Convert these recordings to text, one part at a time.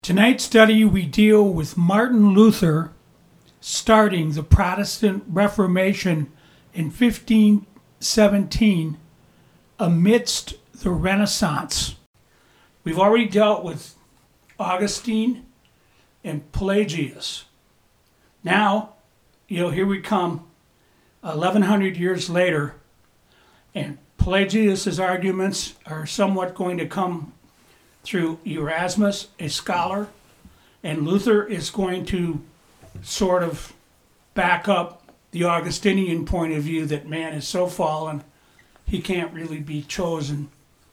Tonight's study, we deal with Martin Luther starting the Protestant Reformation in 1517 amidst the Renaissance. We've already dealt with Augustine and Pelagius. Now, here we come 1100 years later, and Pelagius' arguments are somewhat going to come through Erasmus, a scholar, and Luther is going to sort of back up the Augustinian point of view that man is so fallen, he can't really be chosen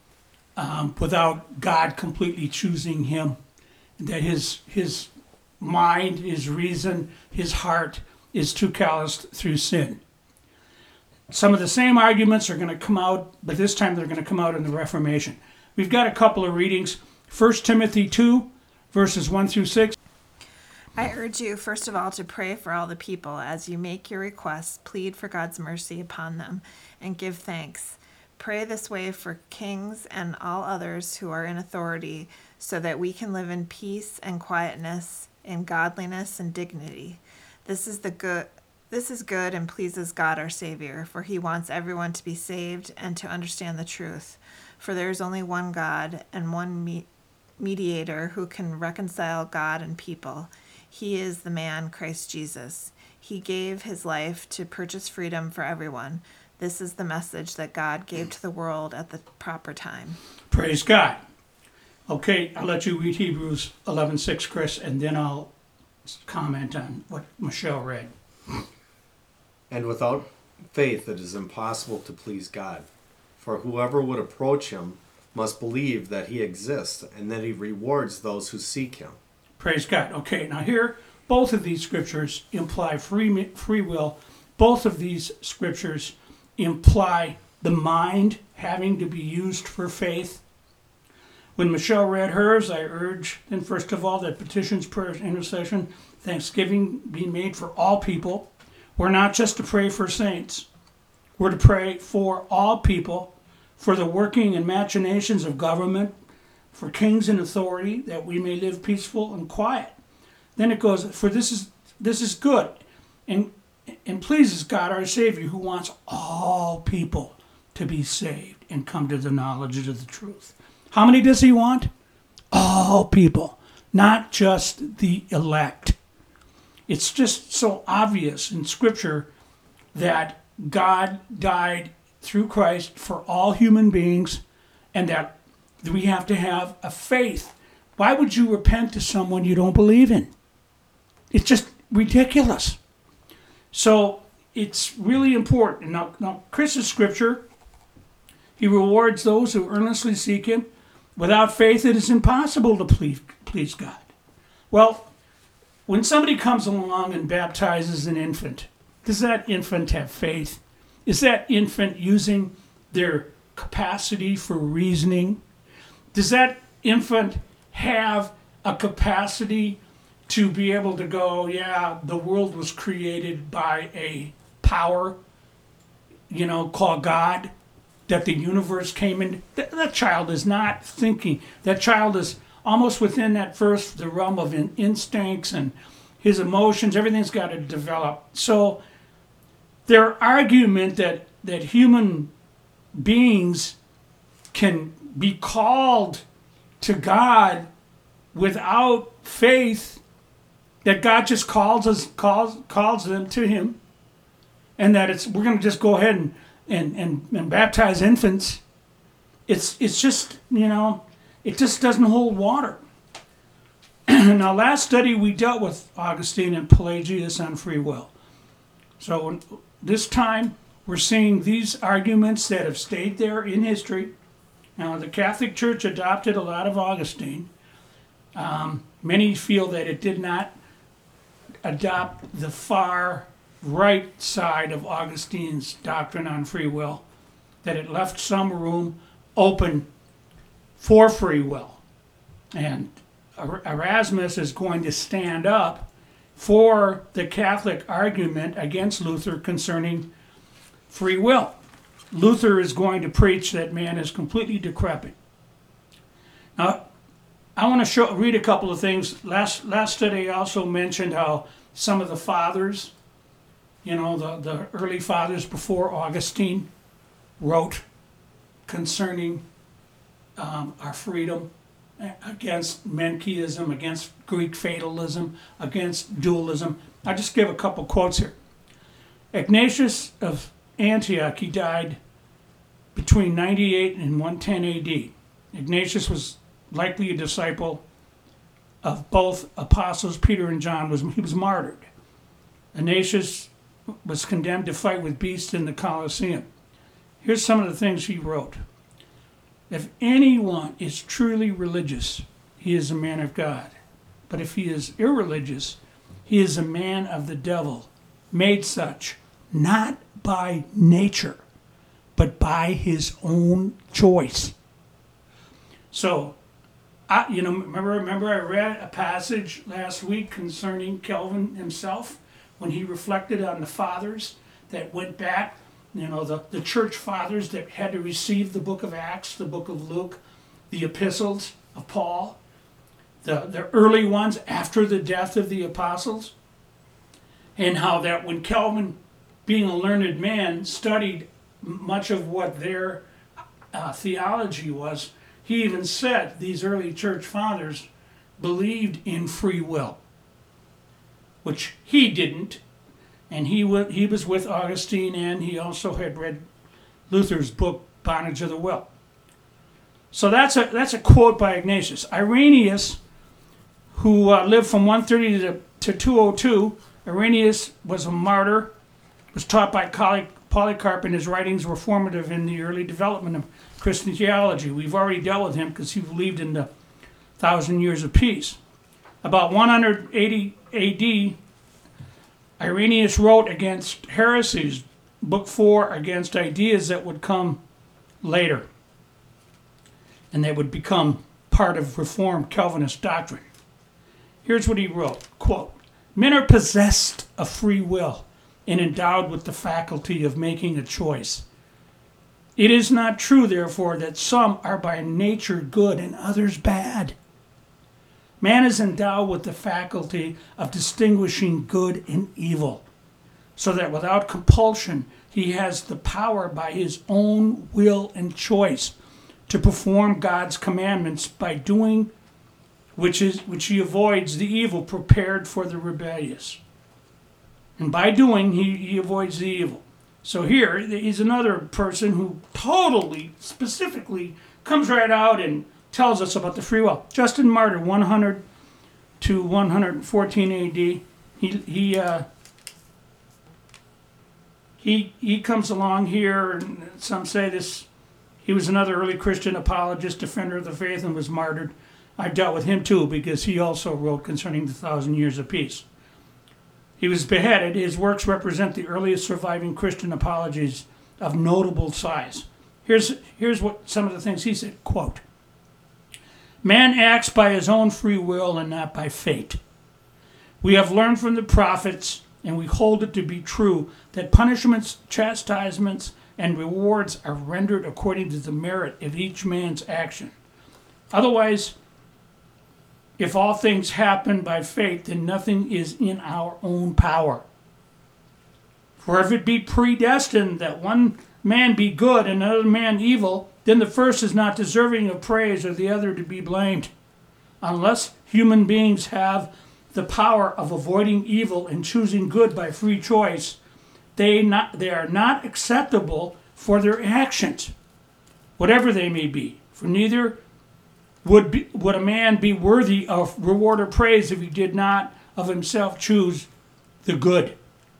without God completely choosing him, that his mind, his reason, his heart is too calloused through sin. Some of the same arguments are going to come out, but this time they're going to come out in the Reformation. We've got a couple of readings. 1 Timothy 2, verses 1 through 6. I urge you, first of all, to pray for all the people. As you make your requests, plead for God's mercy upon them, and give thanks. Pray this way for kings and all others who are in authority, so that we can live in peace and quietness, in godliness and dignity. This is good and pleases God our Savior, for he wants everyone to be saved and to understand the truth. For there is only one God and one mediator who can reconcile God and people. He is the man, Christ Jesus. He gave his life to purchase freedom for everyone. This is the message that God gave to the world at the proper time. Praise God. Okay, I'll let you read Hebrews 11:6, Chris, and then I'll comment on what Michelle read. And without faith it is impossible to please God. For whoever would approach him must believe that he exists and that he rewards those who seek him. Praise God. Okay, now here, both of these scriptures imply free will. Both of these scriptures imply the mind having to be used for faith. When Michelle read hers, I urge, then first of all, that petitions, prayers, intercession, thanksgiving be made for all people. We're not just to pray for saints. We're to pray for all people, for the working and machinations of government, for kings in authority, that we may live peaceful and quiet. Then it goes, for this is good and pleases God our Savior, who wants all people to be saved and come to the knowledge of the truth. How many does he want? All people, not just the elect. It's just so obvious in Scripture that God died through Christ for all human beings, and that we have to have a faith. Why would you repent to someone you don't believe in? It's just ridiculous. So it's really important. Now Chris's scripture, he rewards those who earnestly seek him. Without faith, it is impossible to please God. Well, when somebody comes along and baptizes an infant, does that infant have faith? Is that infant using their capacity for reasoning? Does that infant have a capacity to be able to go, yeah, the world was created by a power, called God, that the universe came in? That child is not thinking. That child is almost within that first, the realm of instincts and his emotions. Everything's got to develop. So their argument that human beings can be called to God without faith, that God just calls them to him, and that we're going to just go ahead and baptize infants. It's just, it just doesn't hold water. Now, last study we dealt with Augustine and Pelagius on free will. So this time we're seeing these arguments that have stayed there in history. Now, the Catholic Church adopted a lot of Augustine. Many feel that it did not adopt the far right side of Augustine's doctrine on free will, that it left some room open for free will. And Erasmus is going to stand up for the Catholic argument against Luther concerning free will. Luther is going to preach that man is completely decrepit. Now, I want to read a couple of things. Last study I also mentioned how some of the fathers, the early fathers before Augustine, wrote concerning our freedom, against Manichaeism, against Greek fatalism, against dualism. I'll just give a couple quotes here. Ignatius of Antioch, he died between 98 and 110 AD. Ignatius was likely a disciple of both apostles, Peter and John. He was martyred. Ignatius was condemned to fight with beasts in the Colosseum. Here's some of the things he wrote. If anyone is truly religious, he is a man of God. But if he is irreligious, he is a man of the devil, made such not by nature, but by his own choice. So, remember I read a passage last week concerning Calvin himself when he reflected on the fathers that went back. The church fathers that had to receive the book of Acts, the book of Luke, the epistles of Paul, the early ones after the death of the apostles, and how that when Calvin, being a learned man, studied much of what their theology was, he even said these early church fathers believed in free will, which he didn't. And he was with Augustine, and he also had read Luther's book, Bondage of the Will. So that's a quote by Ignatius. Irenaeus, who lived from 130 to 202, Irenaeus was a martyr, was taught by Polycarp, and his writings were formative in the early development of Christian theology. We've already dealt with him because he believed in the 1,000 years of peace. About 180 AD, Irenaeus wrote against heresies, book 4, against ideas that would come later, and they would become part of Reformed Calvinist doctrine. Here's what he wrote, quote, "Men are possessed of free will and endowed with the faculty of making a choice. It is not true, therefore, that some are by nature good and others bad. Man is endowed with the faculty of distinguishing good and evil, so that without compulsion he has the power by his own will and choice to perform God's commandments by doing which he avoids the evil prepared for the rebellious." And by doing, he avoids the evil. So here, he's another person who totally, specifically comes right out and tells us about the free will. Justin Martyr, 100 to 114 AD. He comes along here, and some say this. He was another early Christian apologist, defender of the faith, and was martyred. I dealt with him too because he also wrote concerning the 1,000 years of peace. He was beheaded. His works represent the earliest surviving Christian apologies of notable size. Here's what some of the things he said, quote, "Man acts by his own free will and not by fate. We have learned from the prophets, and we hold it to be true, that punishments, chastisements, and rewards are rendered according to the merit of each man's action. Otherwise, if all things happen by fate, then nothing is in our own power. For if it be predestined that one man be good and another man evil, then the first is not deserving of praise or the other to be blamed. Unless human beings have the power of avoiding evil and choosing good by free choice, they are not acceptable for their actions, whatever they may be. For neither would a man be worthy of reward or praise if he did not of himself choose the good."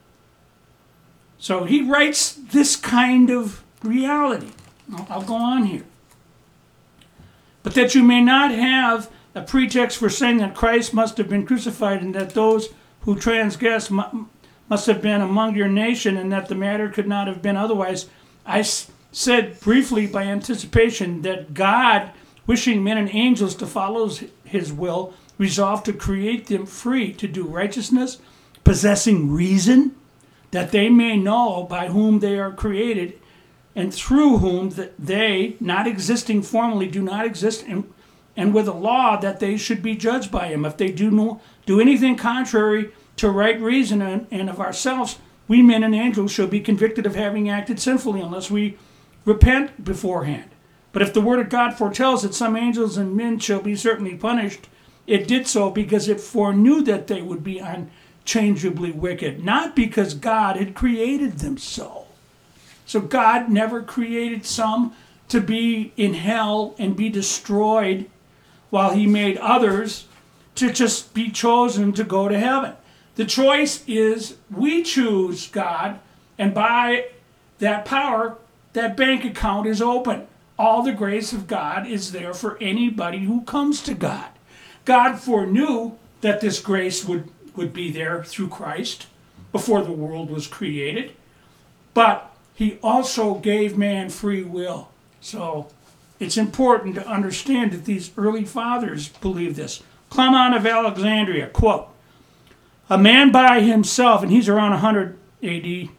So he writes this kind of reality. I'll go on here. "But that you may not have a pretext for saying that Christ must have been crucified and that those who transgressed must have been among your nation and that the matter could not have been otherwise, I said briefly by anticipation that God, wishing men and angels to follow his will, resolved to create them free to do righteousness, possessing reason, that they may know by whom they are created, and through whom they, not existing formerly, do not exist and with a law that they should be judged by him. If they do anything contrary to right reason and of ourselves, we men and angels shall be convicted of having acted sinfully unless we repent beforehand. But if the word of God foretells that some angels and men shall be certainly punished, it did so because it foreknew that they would be unchangeably wicked, not because God had created them so. So God never created some to be in hell and be destroyed, while he made others to just be chosen to go to heaven. The choice is we choose God, and by that power, that bank account is open. All the grace of God is there for anybody who comes to God. God foreknew that this grace would be there through Christ before the world was created, but he also gave man free will. So it's important to understand that these early fathers believed this. Clement of Alexandria, quote, "A man by himself," and he's around 100 AD,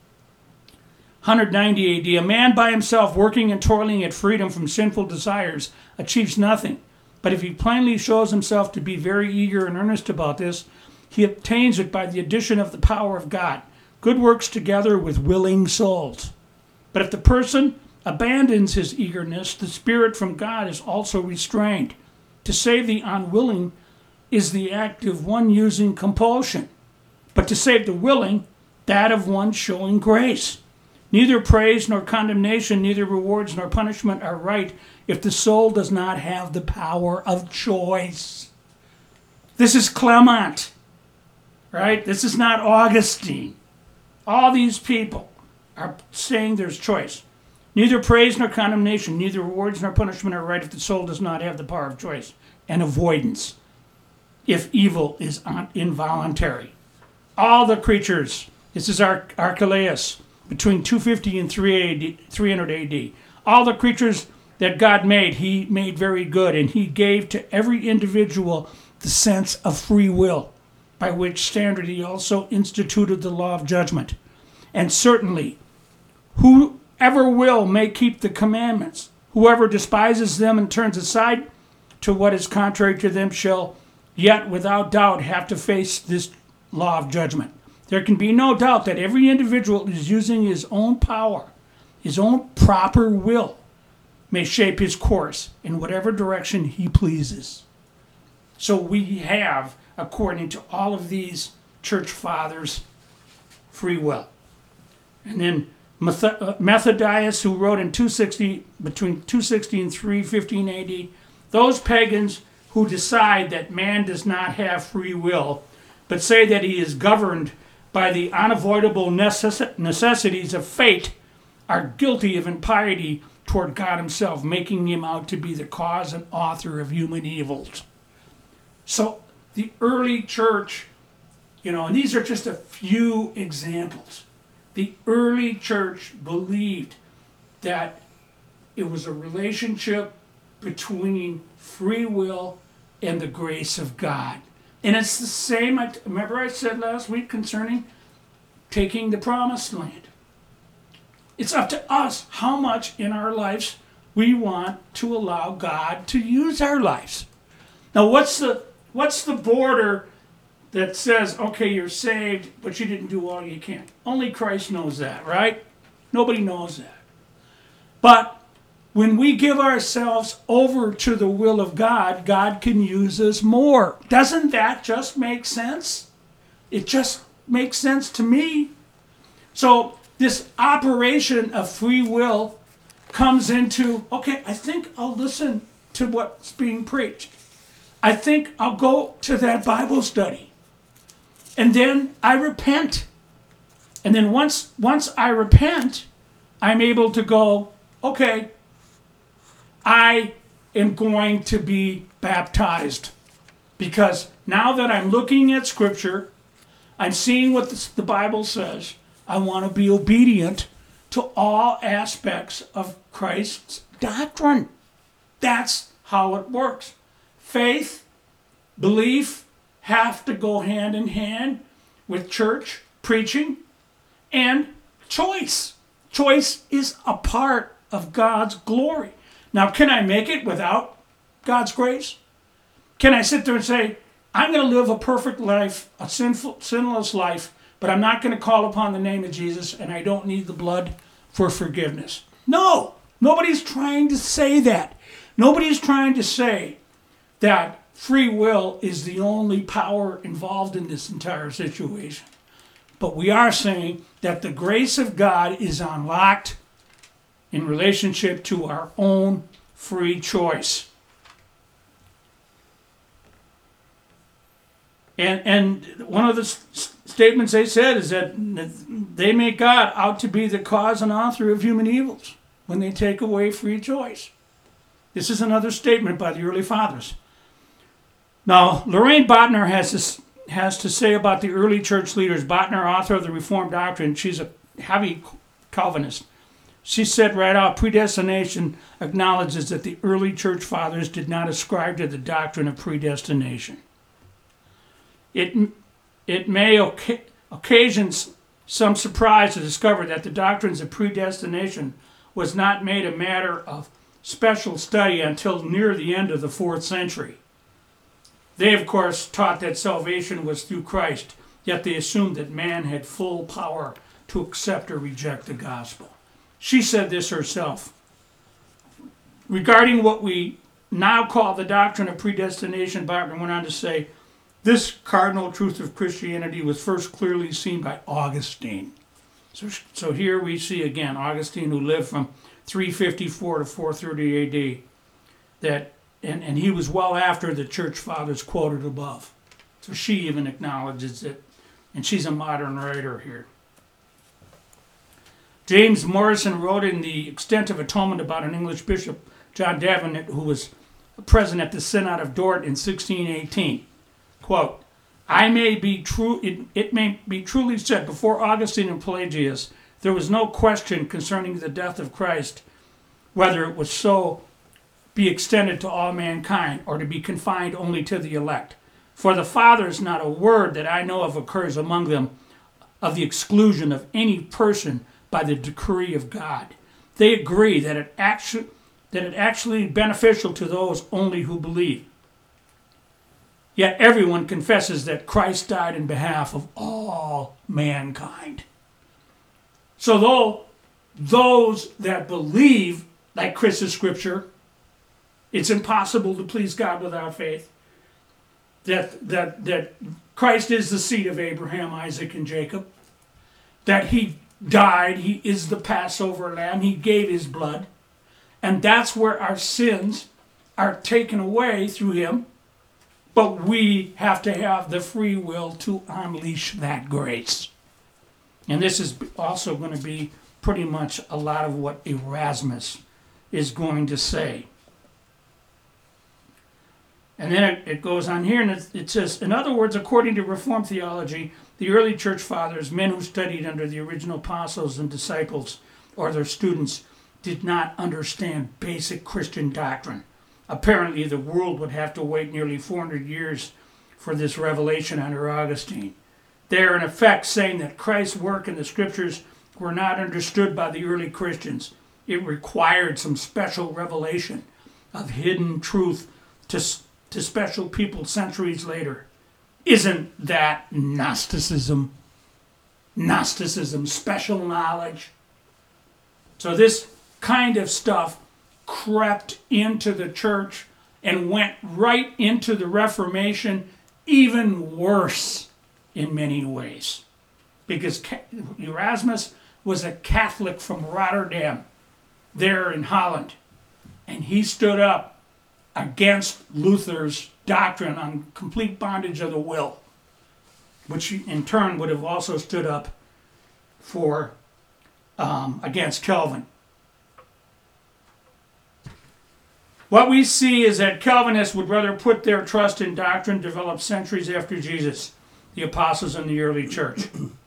190 AD, "a man by himself working and toiling at freedom from sinful desires achieves nothing. But if he plainly shows himself to be very eager and earnest about this, he obtains it by the addition of the power of God. Good works together with willing souls. But if the person abandons his eagerness, the Spirit from God is also restrained. To save the unwilling is the act of one using compulsion, but to save the willing, that of one showing grace. Neither praise nor condemnation, neither rewards nor punishment are right if the soul does not have the power of choice." This is Clement, right? This is not Augustine. All these people are saying there's choice. Neither praise nor condemnation, neither rewards nor punishment are right if the soul does not have the power of choice and avoidance, if evil is involuntary. All the creatures, this is Archelaus, between 250 and 300 AD. All the creatures that God made, he made very good, and he gave to every individual the sense of free will, by which standard he also instituted the law of judgment. And certainly, whoever will may keep the commandments. Whoever despises them and turns aside to what is contrary to them shall yet without doubt have to face this law of judgment. There can be no doubt that every individual is using his own power, his own proper will, may shape his course in whatever direction he pleases. So we have, according to all of these church fathers, free will. And then Methodius, who wrote in between 260 and 315 AD, those pagans who decide that man does not have free will, but say that he is governed by the unavoidable necessities of fate, are guilty of impiety toward God himself, making him out to be the cause and author of human evils. So the early church, and these are just a few examples. The early church believed that it was a relationship between free will and the grace of God. And it's the same, remember I said last week concerning taking the promised land. It's up to us how much in our lives we want to allow God to use our lives. Now what's the border that says, okay, you're saved, but you didn't do all you can? Only Christ knows that, right? Nobody knows that. But when we give ourselves over to the will of God, God can use us more. Doesn't that just make sense? It just makes sense to me. So this operation of free will comes into, okay, I think I'll listen to what's being preached. I think I'll go to that Bible study. And then I repent. And then once I repent, I'm able to go, okay, I am going to be baptized. Because now that I'm looking at Scripture, I'm seeing what the Bible says, I want to be obedient to all aspects of Christ's doctrine. That's how it works. Faith, belief have to go hand in hand with church, preaching, and choice. Choice is a part of God's glory. Now, can I make it without God's grace? Can I sit there and say, I'm going to live a perfect life, a sinless life, but I'm not going to call upon the name of Jesus and I don't need the blood for forgiveness? No, nobody's trying to say that. Nobody's trying to say that free will is the only power involved in this entire situation. But we are saying that the grace of God is unlocked in relationship to our own free choice. And one of the statements they said is that they make God out to be the cause and author of human evils when they take away free choice. This is another statement by the early fathers. Now, Lorraine Bottner has to say about the early church leaders. Bottner, author of the Reformed Doctrine, she's a heavy Calvinist. She said right out, predestination acknowledges that the early church fathers did not ascribe to the doctrine of predestination. It may occasion some surprise to discover that the doctrines of predestination was not made a matter of special study until near the end of the 4th century. They, of course, taught that salvation was through Christ, yet they assumed that man had full power to accept or reject the gospel. She said this herself. Regarding what we now call the doctrine of predestination, Bottner went on to say, this cardinal truth of Christianity was first clearly seen by Augustine. So here we see again Augustine, who lived from 354 to 430 AD, that and he was well after the church fathers quoted above. So she even acknowledges it, and she's a modern writer here. James Morrison wrote in The Extent of Atonement about an English bishop, John Davenant, who was present at the Synod of Dort in 1618. Quote, it may be truly said, before Augustine and Pelagius, there was no question concerning the death of Christ, whether it was so be extended to all mankind or to be confined only to the elect. For the fathers, not a word that I know of occurs among them of the exclusion of any person by the decree of God. They agree that it actually beneficial to those only who believe. Yet everyone confesses that Christ died in behalf of all mankind. So though those that believe, like Chris's scripture, it's impossible to please God without faith, that Christ is the seed of Abraham, Isaac, and Jacob, that he died, he is the Passover lamb, he gave his blood, and that's where our sins are taken away through him. But we have to have the free will to unleash that grace. And this is also going to be pretty much a lot of what Erasmus is going to say. And then it goes on here, and it says, in other words, according to Reformed theology, the early church fathers, men who studied under the original apostles and disciples or their students, did not understand basic Christian doctrine. Apparently, the world would have to wait nearly 400 years for this revelation under Augustine. They are in effect saying that Christ's work in the scriptures were not understood by the early Christians. It required some special revelation of hidden truth to special people centuries later. Isn't that Gnosticism? Gnosticism, special knowledge. So this kind of stuff crept into the church and went right into the Reformation, even worse in many ways. Because Erasmus was a Catholic from Rotterdam, there in Holland, and he stood up against Luther's doctrine on complete bondage of the will, which in turn would have also stood up for against Calvin. What we see is that Calvinists would rather put their trust in doctrine developed centuries after Jesus, the apostles, and the early church.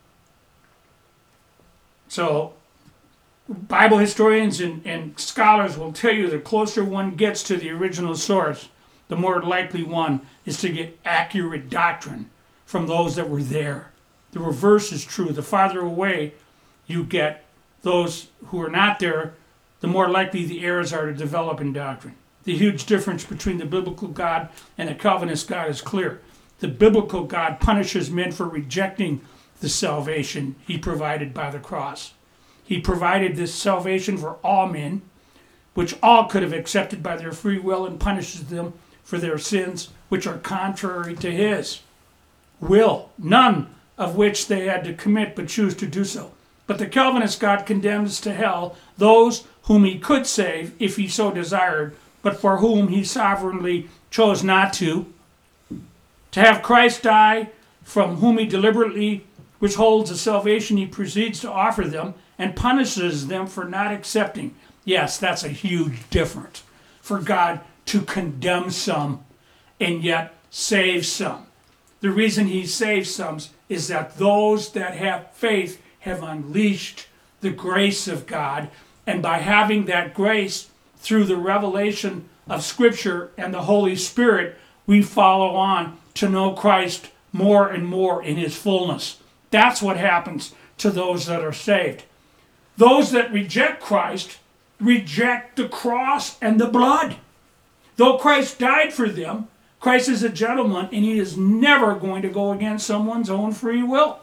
So, Bible historians and scholars will tell you the closer one gets to the original source, the more likely one is to get accurate doctrine from those that were there. The reverse is true. The farther away you get those who are not there, the more likely the errors are to develop in doctrine. The huge difference between the biblical God and the Calvinist God is clear. The biblical God punishes men for rejecting the salvation he provided by the cross. He provided this salvation for all men, which all could have accepted by their free will, and punishes them for their sins, which are contrary to his will, none of which they had to commit but choose to do so. But the Calvinist God condemns to hell those whom he could save if he so desired, but for whom he sovereignly chose not to have Christ die, from whom he deliberately withholds the salvation he proceeds to offer them, and punishes them for not accepting. Yes, that's a huge difference. For God to condemn some and yet save some. The reason he saves some is that those that have faith have unleashed the grace of God, and by having that grace through the revelation of Scripture and the Holy Spirit, we follow on to know Christ more and more in his fullness. That's what happens to those that are saved. Those that reject Christ reject the cross and the blood. Though Christ died for them, Christ is a gentleman, and he is never going to go against someone's own free will.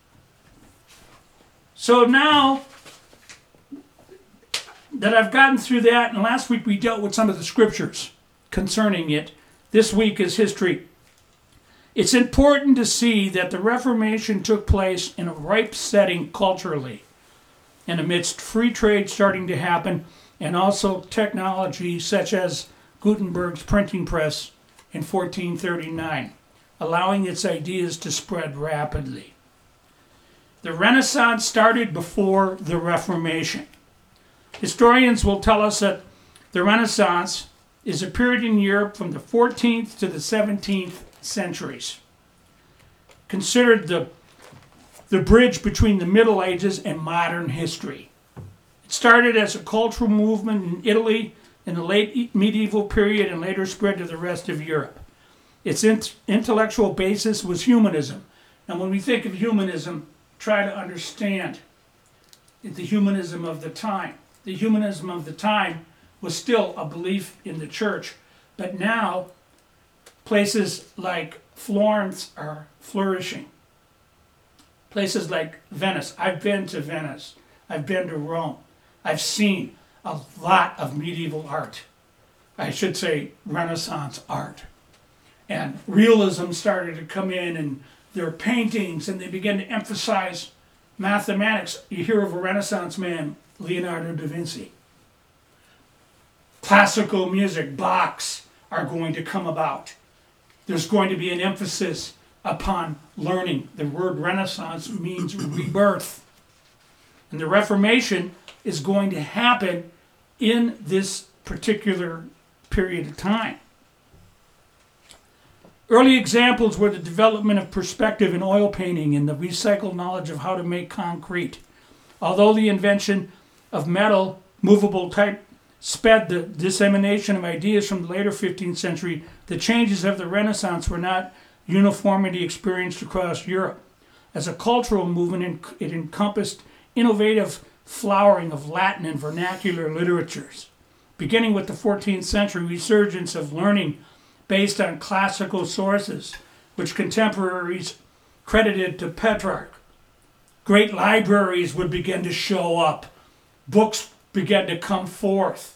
So now that I've gotten through that, and last week we dealt with some of the scriptures concerning it, this week is history. It's important to see that the Reformation took place in a ripe setting culturally, and amidst free trade starting to happen, and also technology such as Gutenberg's printing press in 1439, allowing its ideas to spread rapidly. The Renaissance started before the Reformation. Historians will tell us that the Renaissance is a period in Europe from the 14th to the 17th centuries, considered the bridge between the Middle Ages and modern history. It started as a cultural movement in Italy in the late medieval period and later spread to the rest of Europe. Its intellectual basis was humanism. Now, when we think of humanism, try to understand the humanism of the time. The humanism of the time was still a belief in the church, but now places like Florence are flourishing. Places like Venice. I've been to Venice. I've been to Rome. I've seen a lot of medieval art. I should say Renaissance art. And realism started to come in, and their paintings, and they began to emphasize mathematics. You hear of a Renaissance man, Leonardo da Vinci. Classical music, Bach's, are going to come about. There's going to be an emphasis upon learning. The word Renaissance means rebirth. And the Reformation is going to happen in this particular period of time. Early examples were the development of perspective in oil painting and the recycled knowledge of how to make concrete. Although the invention of metal, movable type, sped the dissemination of ideas from the later 15th century, the changes of the Renaissance were not uniformity experienced across Europe. As a cultural movement, it encompassed innovative flowering of Latin and vernacular literatures. Beginning with the 14th century resurgence of learning based on classical sources, which contemporaries credited to Petrarch. Great libraries would begin to show up. Books began to come forth.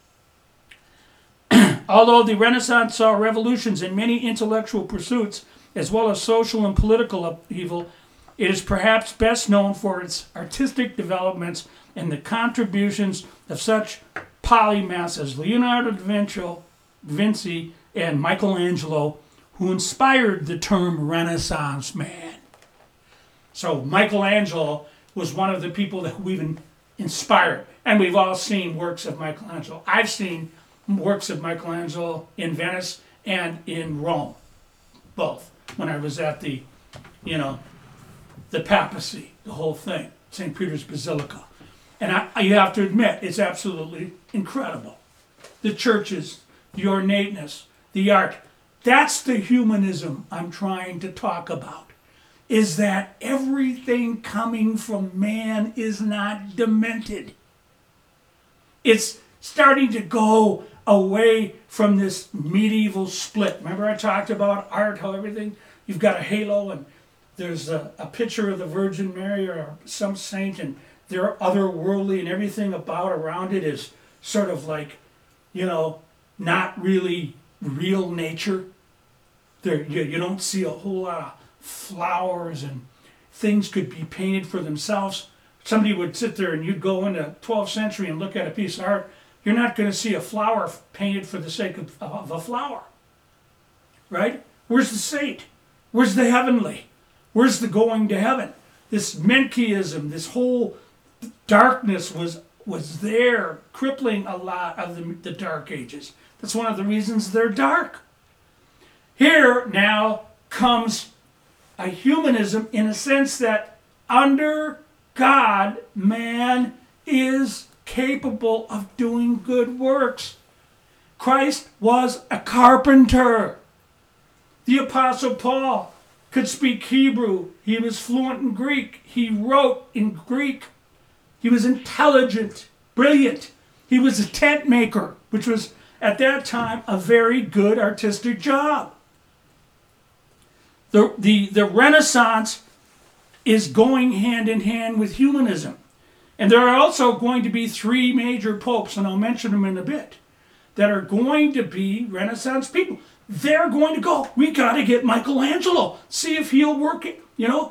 Although the Renaissance saw revolutions in many intellectual pursuits, as well as social and political upheaval, it is perhaps best known for its artistic developments and the contributions of such polymaths as Leonardo da Vinci and Michelangelo, who inspired the term Renaissance man. So Michelangelo was one of the people that we've inspired, and we've all seen works of Michelangelo. I've seen works of Michelangelo in Venice and in Rome, both, when I was at the papacy, the whole thing, St. Peter's Basilica. And you have to admit, it's absolutely incredible. The churches, the ornateness, the art. That's the humanism I'm trying to talk about, is that everything coming from man is not demented. It's starting to go away from this medieval split. Remember I talked about art, how everything, you've got a halo and there's a picture of the Virgin Mary or some saint, and they're otherworldly, and everything about around it is sort of like, not really real nature. There, you don't see a whole lot of flowers, and things could be painted for themselves. Somebody would sit there and you'd go into 12th century and look at a piece of art. You're not going to see a flower painted for the sake of a flower. Right? Where's the saint? Where's the heavenly? Where's the going to heaven? This Menkeism, this whole darkness was there, crippling a lot of the Dark Ages. That's one of the reasons they're dark. Here now comes a humanism in a sense that under God, man is capable of doing good works. Christ was a carpenter. The Apostle Paul could speak Hebrew. He was fluent in Greek. He wrote in Greek. He was intelligent, brilliant. He was a tent maker, which was at that time a very good artistic job. The Renaissance is going hand in hand with humanism. And there are also going to be three major popes, and I'll mention them in a bit, that are going to be Renaissance people. They're going to go, we got to get Michelangelo, see if he'll work it,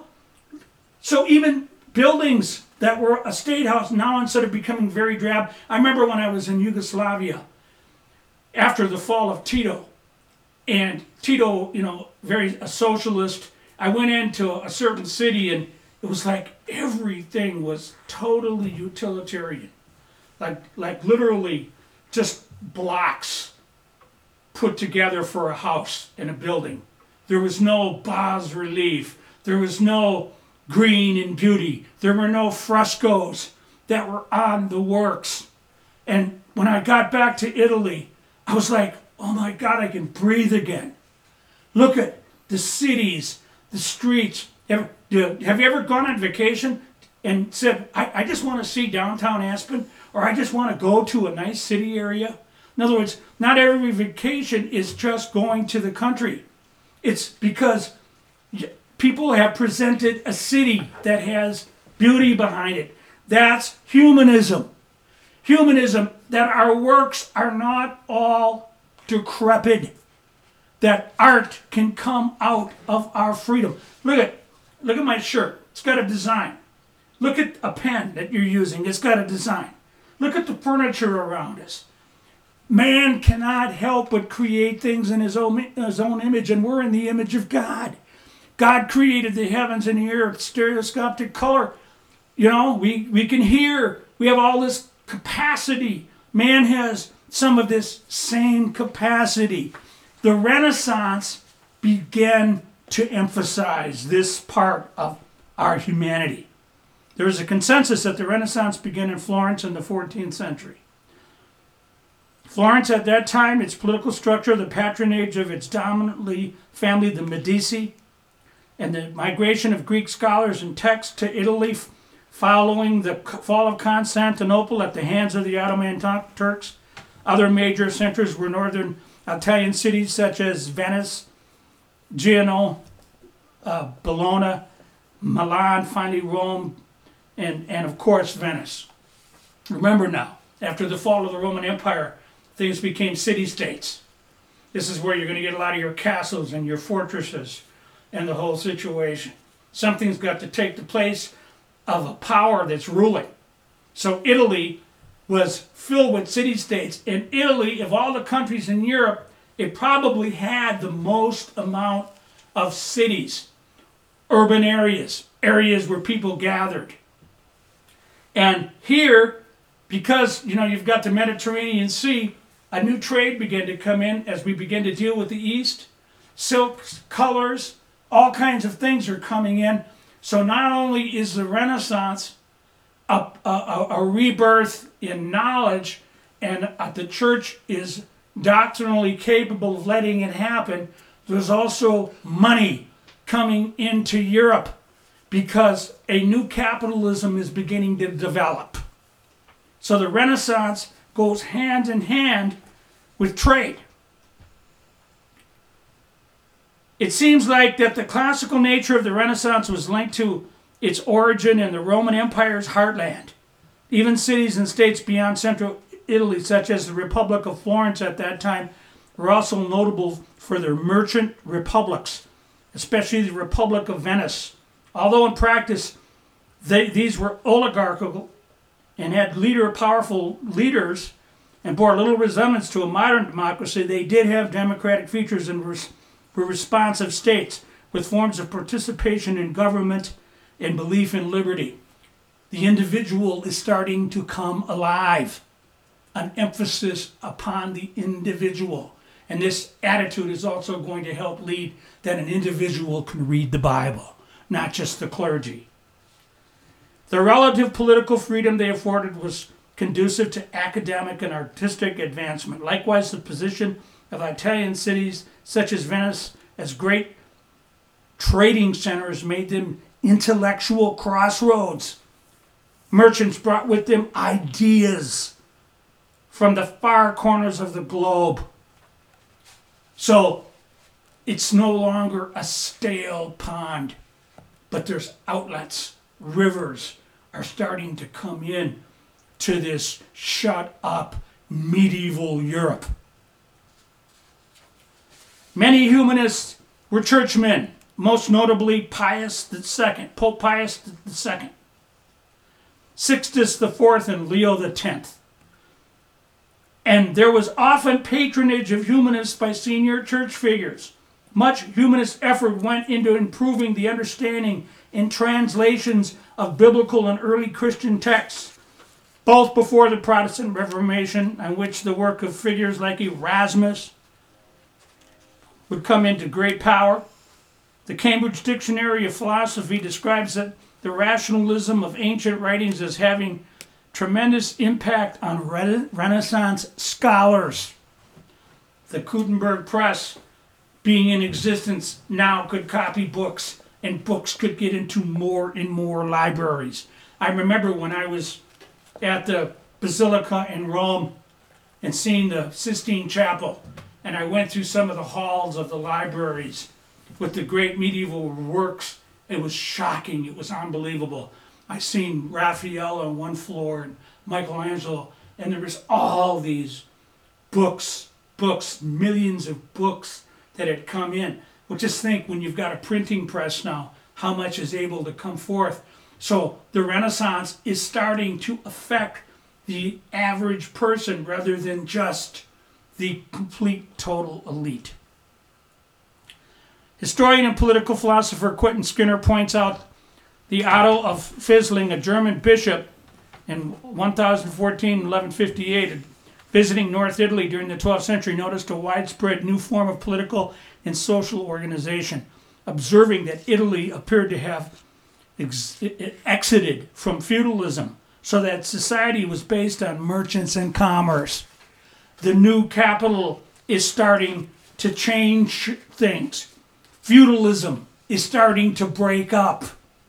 So even buildings that were a state house now, instead of becoming very drab, I remember when I was in Yugoslavia after the fall of Tito, and Tito, very a socialist, I went into a certain city and it was like everything was totally utilitarian. Like literally just blocks put together for a house and a building. There was no bas relief. There was no green and beauty. There were no frescoes that were on the works. And when I got back to Italy, I was like, oh my God, I can breathe again. Look at the cities, the streets. Have you ever gone on vacation and said, I just want to see downtown Aspen, or I just want to go to a nice city area? In other words, not every vacation is just going to the country. It's because people have presented a city that has beauty behind it. That's humanism. Humanism, that our works are not all decrepit. That art can come out of our freedom. Look at my shirt. It's got a design. Look at a pen that you're using. It's got a design. Look at the furniture around us. Man cannot help but create things in his own image, and we're in the image of God. God created the heavens and the earth, stereoscopic color. We can hear. We have all this capacity. Man has some of this same capacity. The Renaissance began to emphasize this part of our humanity. There is a consensus that the Renaissance began in Florence in the 14th century. Florence at that time, its political structure, the patronage of its dominantly family, the Medici, and the migration of Greek scholars and texts to Italy following the fall of Constantinople at the hands of the Ottoman Turks. Other major centers were northern Italian cities such as Venice, Genoa, Bologna, Milan, finally Rome, and of course Venice. Remember now, after the fall of the Roman Empire, things became city-states. This is where you're going to get a lot of your castles and your fortresses and the whole situation. Something's got to take the place of a power that's ruling. So Italy was filled with city-states. In Italy, of all the countries in Europe, it probably had the most amount of cities, urban areas where people gathered. And here, because you've got the Mediterranean Sea, a new trade began to come in as we begin to deal with the East. Silks, colors, all kinds of things are coming in. So not only is the Renaissance a rebirth in knowledge, and the church is doctrinally capable of letting it happen, there's also money coming into Europe because a new capitalism is beginning to develop. So the Renaissance goes hand in hand with trade. It seems like that the classical nature of the Renaissance was linked to its origin in the Roman Empire's heartland. Even cities and states beyond central Italy, such as the Republic of Florence at that time, were also notable for their merchant republics, especially the Republic of Venice. Although in practice these were oligarchical and had powerful leaders and bore little resemblance to a modern democracy, they did have democratic features and were responsive states with forms of participation in government and belief in liberty. The individual is starting to come alive. An emphasis upon the individual. And this attitude is also going to help lead that an individual can read the Bible, not just the clergy. The relative political freedom they afforded was conducive to academic and artistic advancement. Likewise, the position of Italian cities such as Venice as great trading centers made them intellectual crossroads. Merchants brought with them ideas from the far corners of the globe. So it's no longer a stale pond, but there's outlets. Rivers are starting to come in to this shut up medieval Europe. Many humanists were churchmen, most notably Pius II, Pope Pius II, Sixtus IV, and Leo X. And there was often patronage of humanists by senior church figures. Much humanist effort went into improving the understanding and translations of biblical and early Christian texts, both before the Protestant Reformation, on which the work of figures like Erasmus would come into great power. The Cambridge Dictionary of Philosophy describes the rationalism of ancient writings as having tremendous impact on Renaissance scholars. The Gutenberg Press, being in existence now, could copy books, and books could get into more and more libraries. I remember when I was at the Basilica in Rome and seeing the Sistine Chapel, and I went through some of the halls of the libraries with the great medieval works. It was shocking. It was unbelievable. I seen Raphael on one floor and Michelangelo, and there was all these books, millions of books that had come in. Well, just think, when you've got a printing press now, how much is able to come forth. So the Renaissance is starting to affect the average person rather than just the complete total elite. Historian and political philosopher Quentin Skinner points out the Otto of Fisling, a German bishop in 1158, visiting North Italy during the 12th century, noticed a widespread new form of political and social organization, observing that Italy appeared to have exited from feudalism, so that society was based on merchants and commerce. The new capital is starting to change things. Feudalism is starting to break up.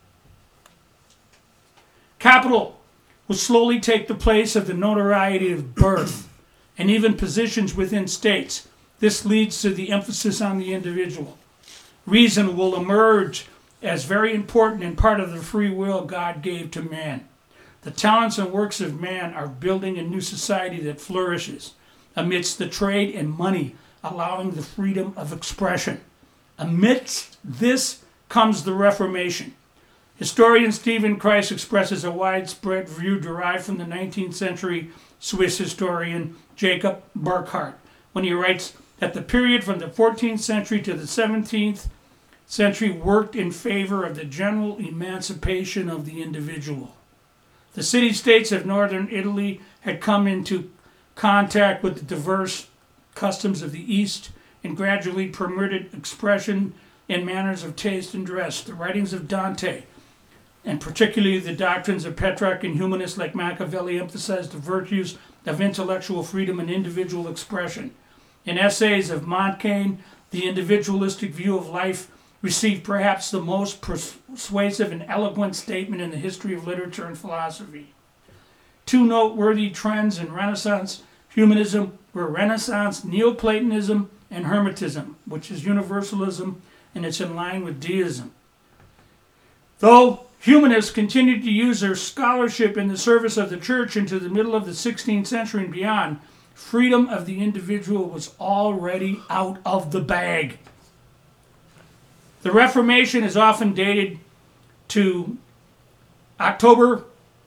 Capital will slowly take the place of the notoriety of birth and even positions within states. This leads to the emphasis on the individual. Reason will emerge as very important and part of the free will God gave to man. The talents and works of man are building a new society that flourishes amidst the trade and money, allowing the freedom of expression. Amidst this comes the Reformation. Historian Stephen Kreis expresses a widespread view derived from the 19th century Swiss historian Jacob Burckhardt when he writes that the period from the 14th century to the 17th century worked in favor of the general emancipation of the individual. The city-states of northern Italy had come into contact with the diverse customs of the East and gradually permitted expression in manners of taste and dress. The writings of Dante, and particularly the doctrines of Petrarch and humanists like Machiavelli, emphasized the virtues of intellectual freedom and individual expression. In essays of Montaigne, the individualistic view of life received perhaps the most persuasive and eloquent statement in the history of literature and philosophy. Two noteworthy trends in Renaissance humanism were Renaissance Neoplatonism and Hermetism, which is universalism, and it's in line with deism. Though humanists continued to use their scholarship in the service of the church into the middle of the 16th century and beyond, freedom of the individual was already out of the bag. The Reformation is often dated to October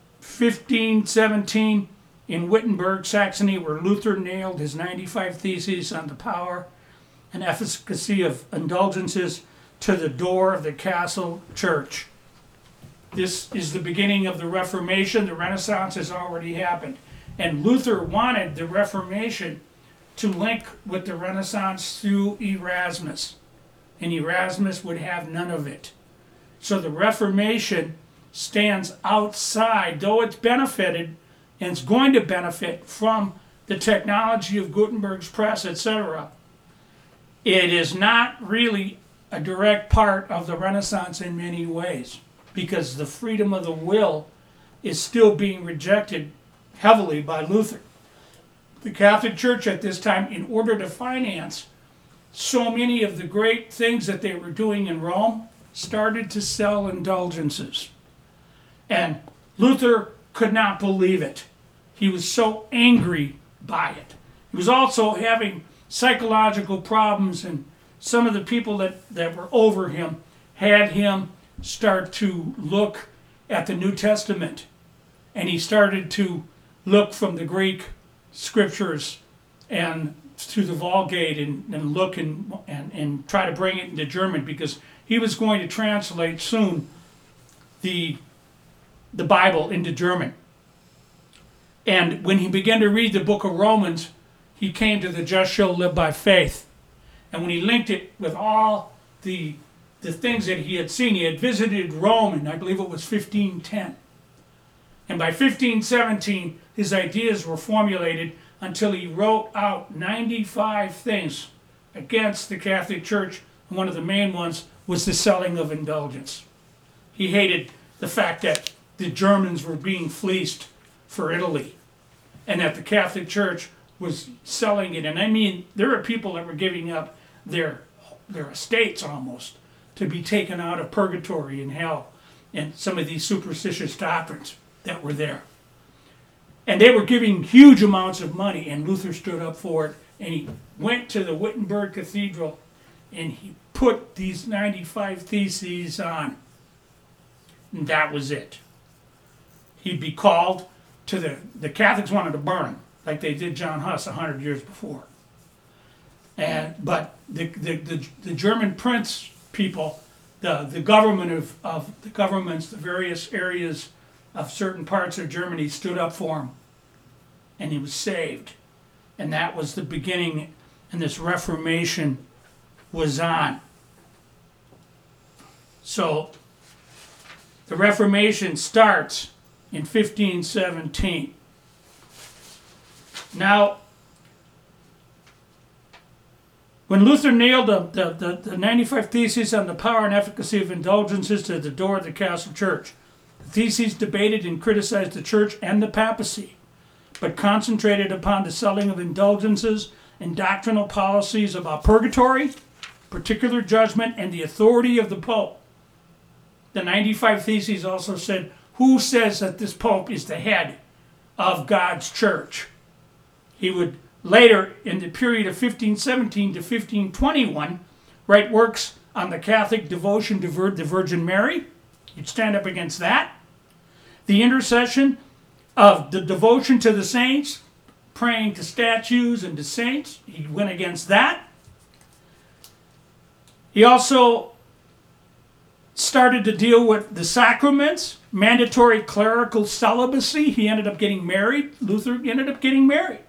1517 in Wittenberg, Saxony, where Luther nailed his 95 Theses on the power and efficacy of indulgences to the door of the castle church. This is the beginning of the Reformation. The Renaissance has already happened. And Luther wanted the Reformation to link with the Renaissance through Erasmus. And Erasmus would have none of it. So the Reformation stands outside, though it's benefited and it's going to benefit from the technology of Gutenberg's press, etc. It is not really a direct part of the Renaissance in many ways, because the freedom of the will is still being rejected heavily by Luther. The Catholic Church at this time, in order to finance so many of the great things that they were doing in Rome, started to sell indulgences. And Luther could not believe it. He was so angry by it. He was also having psychological problems, and some of the people that were over him had him start to look at the New Testament. And he started to look from the Greek scriptures and to the Vulgate and look and try to bring it into German, because he was going to translate soon the Bible into German. And when he began to read the book of Romans, he came to the just shall live by faith. And when he linked it with all the things that he had visited Rome in, I believe it was 1510. And by 1517, his ideas were formulated until he wrote out 95 things against the Catholic Church. And one of the main ones was the selling of indulgence. He hated the fact that the Germans were being fleeced for Italy, and that the Catholic Church was selling it. And I mean, there are people that were giving up their estates almost to be taken out of purgatory and hell, and some of these superstitious doctrines that were there. And they were giving huge amounts of money, and Luther stood up for it, and he went to the Wittenberg Cathedral, and he put these 95 Theses on. And that was it. He'd be called to the Catholics wanted to burn him, like they did John Huss 100 years before. But the German prince people, the government of the governments, the various areas of certain parts of Germany stood up for him, and he was saved. And that was the beginning, and this Reformation was on. So the Reformation starts in 1517. Now, when Luther nailed the 95 Theses on the power and efficacy of indulgences to the door of the Castle Church, the Theses debated and criticized the Church and the papacy, but concentrated upon the selling of indulgences and doctrinal policies about purgatory, particular judgment, and the authority of the Pope. The 95 Theses also said, who says that this Pope is the head of God's church? He would later, in the period of 1517 to 1521, write works on the Catholic devotion to the Virgin Mary. He'd stand up against that. The intercession of the devotion to the saints, praying to statues and to saints. He went against that. He also started to deal with the sacraments, mandatory clerical celibacy. He ended up getting married. Luther ended up getting married.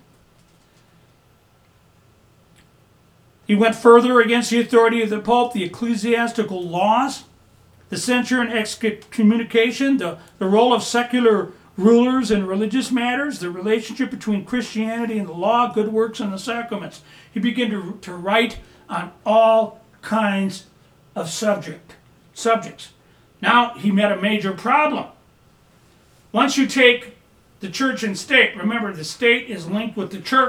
He went further against the authority of the Pope, the ecclesiastical laws, the censure and excommunication, the role of secular rulers in religious matters, the relationship between Christianity and the law, good works, and the sacraments. He began to write on all kinds of subjects. Now he met a major problem. Once you take the church and state, remember the state is linked with the church.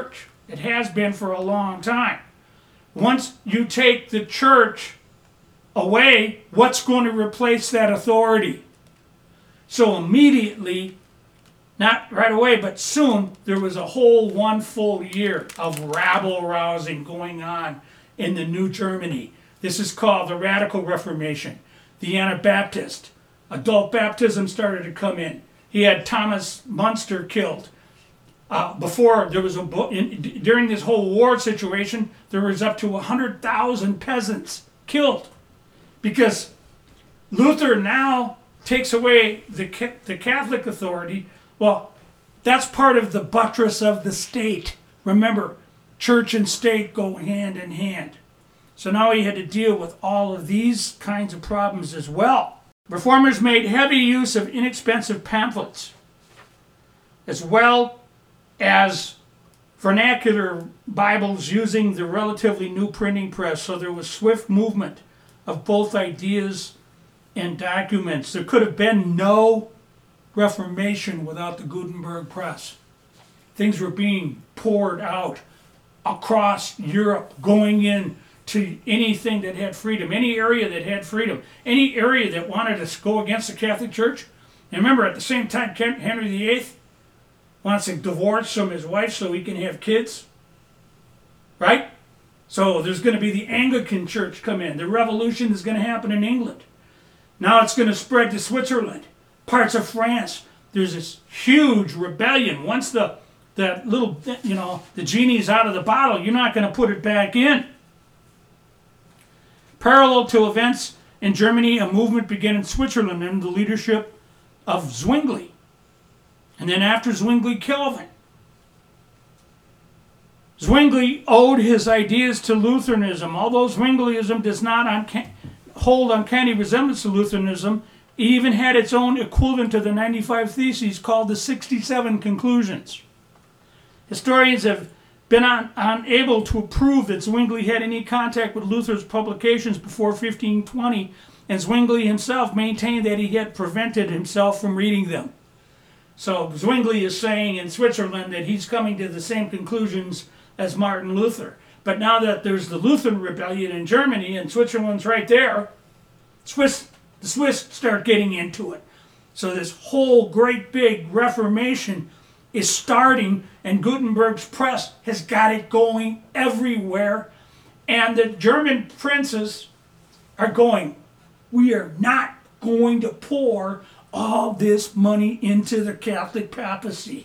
It has been for a long time. Once you take the church away, what's going to replace that authority? So immediately, not right away, but soon, there was a whole 1 full year of rabble-rousing going on in the New Germany. This is called the Radical Reformation. The Anabaptist. Adult baptism started to come in. He had Thomas Munster killed. Before there was during this whole war situation, there was up to 100,000 peasants killed because Luther now takes away the Catholic authority. Well, that's part of the buttress of the state. Remember, church and state go hand in hand. So now he had to deal with all of these kinds of problems as well. Reformers made heavy use of inexpensive pamphlets, as well as vernacular Bibles using the relatively new printing press. So there was swift movement of both ideas and documents. There could have been no Reformation without the Gutenberg press. Things were being poured out across Europe, going in to anything that had freedom, any area that had freedom, any area that wanted to go against the Catholic Church. And remember, at the same time, Henry VIII wants a divorce from his wife so he can have kids, right? So there's going to be the Anglican Church come in. The revolution is going to happen in England. Now it's going to spread to Switzerland, parts of France. There's this huge rebellion. Once the genie's out of the bottle, you're not going to put it back in. Parallel to events in Germany, a movement began in Switzerland under the leadership of Zwingli. And then after Zwingli, Calvin. Zwingli owed his ideas to Lutheranism. Although Zwingliism does not hold uncanny resemblance to Lutheranism, it even had its own equivalent to the 95 Theses called the 67 Conclusions. Historians have been unable to prove that Zwingli had any contact with Luther's publications before 1520, and Zwingli himself maintained that he had prevented himself from reading them. So Zwingli is saying in Switzerland that he's coming to the same conclusions as Martin Luther. But now that there's the Lutheran rebellion in Germany and Switzerland's right there, the Swiss start getting into it. So this whole great big Reformation is starting, and Gutenberg's press has got it going everywhere. And the German princes are going, we are not going to pour all this money into the Catholic papacy.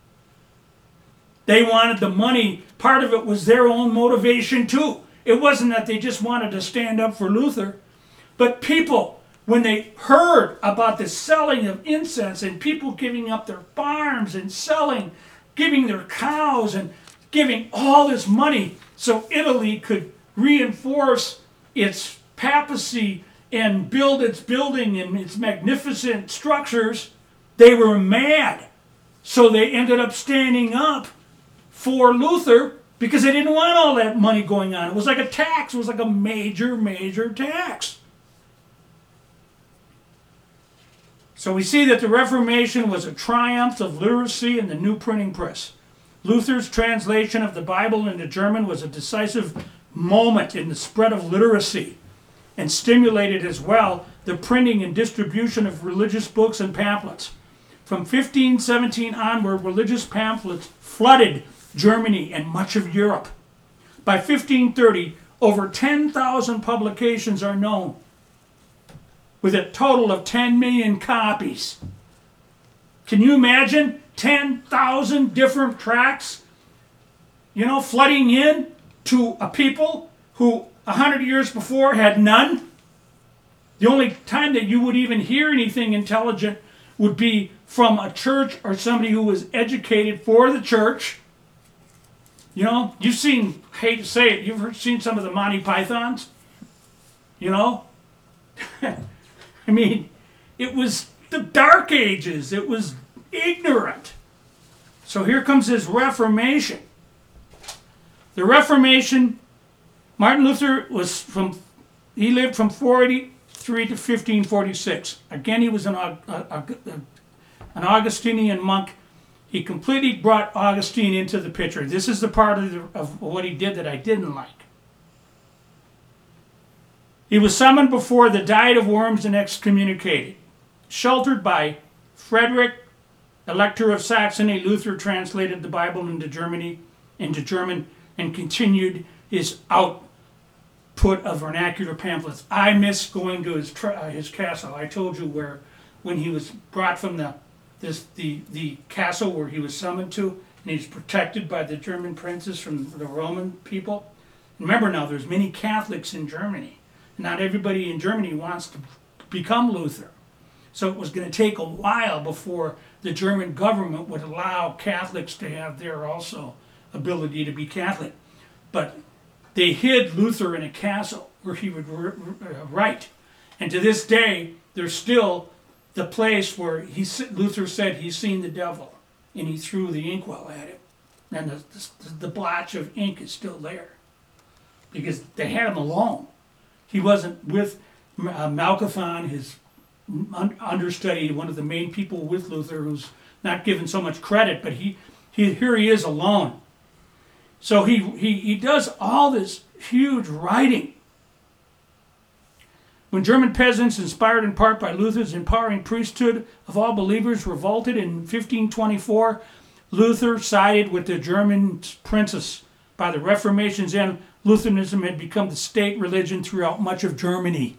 They wanted the money. Part of it was their own motivation too. It wasn't that they just wanted to stand up for Luther, but people, when they heard about the selling of incense and people giving up their farms and selling, giving their cows and giving all this money so Italy could reinforce its papacy and build its building and its magnificent structures, they were mad. So they ended up standing up for Luther because they didn't want all that money going on. It was like a tax. It was like a major, major tax. So we see that the Reformation was a triumph of literacy and the new printing press. Luther's translation of the Bible into German was a decisive moment in the spread of literacy and stimulated as well the printing and distribution of religious books and pamphlets. From 1517 onward, religious pamphlets flooded Germany and much of Europe. By 1530, over 10,000 publications are known, with a total of 10 million copies. Can you imagine 10,000 different tracts, flooding in to a people who 100 years before had none? The only time that you would even hear anything intelligent would be from a church or somebody who was educated for the church. You've seen, hate to say it, you've seen some of the Monty Pythons, I mean, it was the Dark Ages. It was ignorant. So here comes this Reformation. The Reformation, Martin Luther he lived from 483 to 1546. Again, he was an Augustinian monk. He completely brought Augustine into the picture. This is the part of what he did that I didn't like. He was summoned before the Diet of Worms and excommunicated. Sheltered by Frederick, Elector of Saxony, Luther translated the Bible into German, and continued his output of vernacular pamphlets. I miss going to his castle. I told you when he was brought from the castle where he was summoned to, and he's protected by the German princes from the Roman people. Remember now, there's many Catholics in Germany. Not everybody in Germany wants to become Luther. So it was going to take a while before the German government would allow Catholics to have their also ability to be Catholic. But they hid Luther in a castle where he would write. And to this day, there's still the place where Luther said he's seen the devil, and he threw the inkwell at him. And the blotch of ink is still there because they had him alone. He wasn't with Melanchthon, his understudy, one of the main people with Luther, who's not given so much credit, but here he is alone. So he does all this huge writing. When German peasants, inspired in part by Luther's empowering priesthood of all believers, revolted in 1524, Luther sided with the German princes. By the Reformation's end, Lutheranism had become the state religion throughout much of Germany.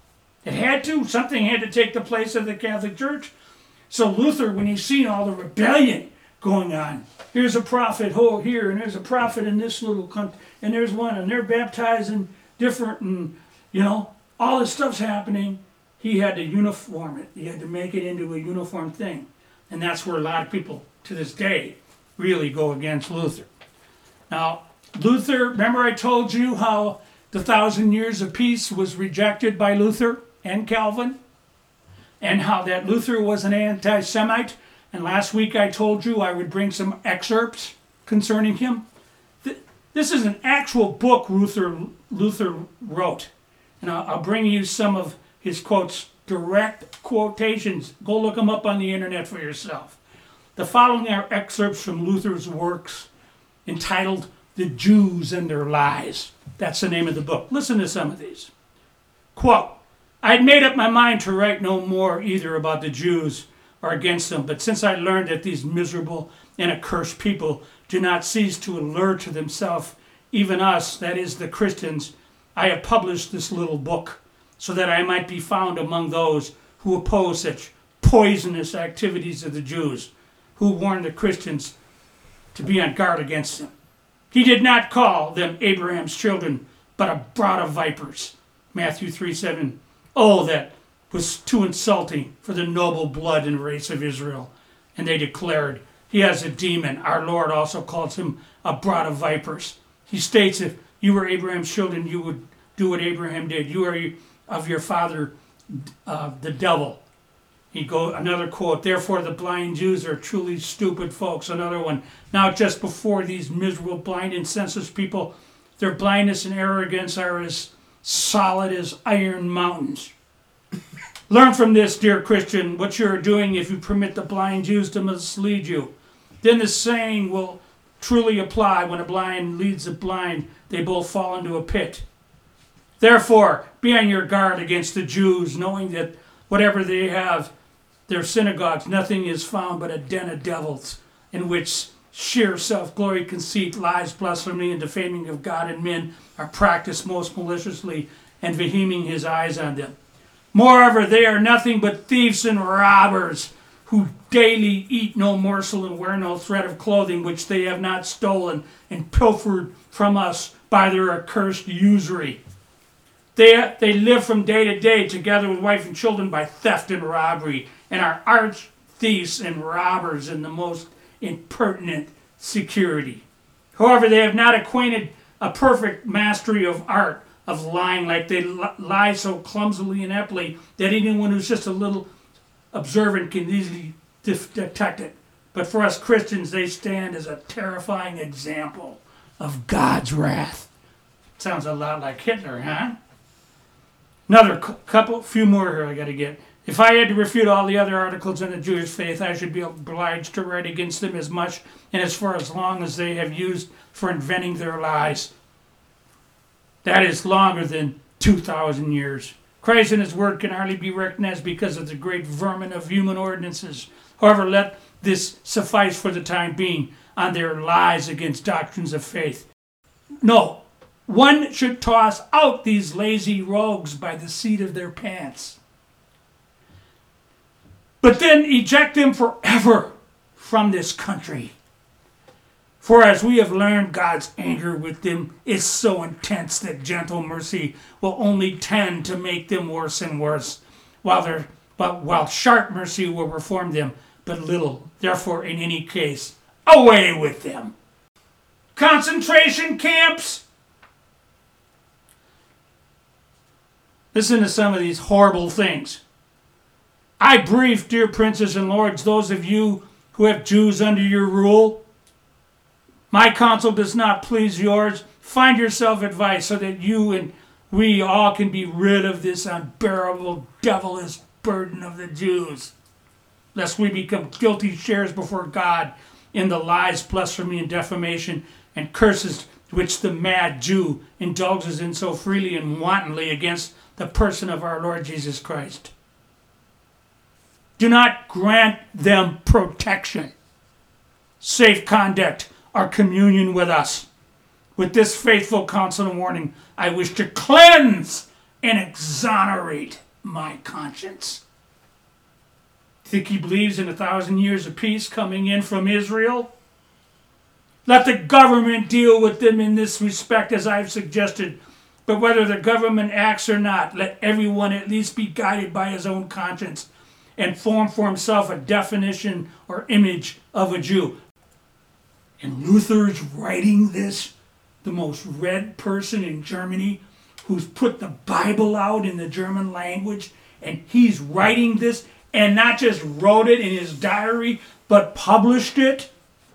It had to. Something had to take the place of the Catholic Church. So Luther, when he's seen all the rebellion going on, here's a prophet here, and there's a prophet in this little country, and there's one, and they're baptizing different, and all this stuff's happening. He had to uniform it. He had to make it into a uniform thing. And that's where a lot of people to this day really go against Luther. Now, Luther, remember I told you how the 1,000 Years of Peace was rejected by Luther and Calvin, and how that Luther was an anti-Semite. And last week I told you I would bring some excerpts concerning him. This is an actual book Luther wrote. And I'll bring you some of his quotes, direct quotations. Go look them up on the internet for yourself. The following are excerpts from Luther's works entitled The Jews and Their Lies. That's the name of the book. Listen to some of these. Quote, I had made up my mind to write no more either about the Jews or against them, but since I learned that these miserable and accursed people do not cease to allure to themselves, even us, that is the Christians, I have published this little book so that I might be found among those who oppose such poisonous activities of the Jews, who warn the Christians to be on guard against them. He did not call them Abraham's children, but a brood of vipers. Matthew 3:7. Oh, that was too insulting for the noble blood and race of Israel. And they declared, he has a demon. Our Lord also calls him a brood of vipers. He states, if you were Abraham's children, you would do what Abraham did. You are of your father, the devil. Another quote, therefore the blind Jews are truly stupid folks. Another one, now just before these miserable, blind, and senseless people, their blindness and arrogance are as solid as iron mountains. Learn from this, dear Christian, what you are doing if you permit the blind Jews to mislead you. Then the saying will truly apply, when a blind leads the blind, they both fall into a pit. Therefore, be on your guard against the Jews, knowing that whatever they have, their synagogues, nothing is found but a den of devils, in which sheer self-glory, conceit, lies, blasphemy, and defaming of God and men are practiced most maliciously, and veheming his eyes on them. Moreover, they are nothing but thieves and robbers, who daily eat no morsel and wear no thread of clothing which they have not stolen and pilfered from us by their accursed usury. They live from day to day together with wife and children by theft and robbery, and are arch thieves and robbers in the most impertinent security. However, they have not acquainted a perfect mastery of art of lying, like they lie so clumsily and aptly that anyone who's just a little observant can easily detect it. But for us Christians, they stand as a terrifying example of God's wrath. Sounds a lot like Hitler, huh? Few more here I got to get. If I had to refute all the other articles in the Jewish faith, I should be obliged to write against them as much and as far as long as they have used for inventing their lies. That is longer than 2,000 years. Christ and his word can hardly be recognized because of the great vermin of human ordinances. However, let this suffice for the time being on their lies against doctrines of faith. No, one should toss out these lazy rogues by the seat of their pants, but then eject them forever from this country. For as we have learned, God's anger with them is so intense that gentle mercy will only tend to make them worse and worse, while sharp mercy will reform them but little. Therefore, in any case, away with them. Concentration camps. Listen to some of these horrible things. I brief, dear princes and lords, those of you who have Jews under your rule. My counsel does not please yours. Find yourself advice so that you and we all can be rid of this unbearable, devilish burden of the Jews, lest we become guilty sharers before God in the lies, blasphemy, and defamation and curses which the mad Jew indulges in so freely and wantonly against the person of our Lord Jesus Christ. Do not grant them protection, safe conduct, or communion with us. With this faithful counsel and warning, I wish to cleanse and exonerate my conscience. Think he believes in 1,000 years of peace coming in from Israel? Let the government deal with them in this respect as I've suggested. But whether the government acts or not, let everyone at least be guided by his own conscience and form for himself a definition or image of a Jew. And Luther's writing this, the most read person in Germany, who's put the Bible out in the German language, and he's writing this and not just wrote it in his diary, but published it.